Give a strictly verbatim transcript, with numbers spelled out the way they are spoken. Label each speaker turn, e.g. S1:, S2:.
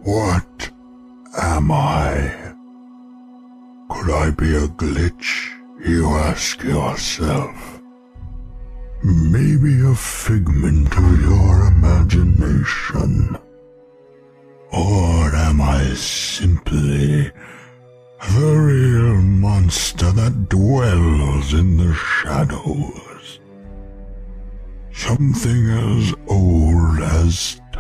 S1: What am I? Could I be a glitch, you ask yourself? Maybe a figment of your imagination? Or am I simply the real monster that dwells in the shadows? Something as old as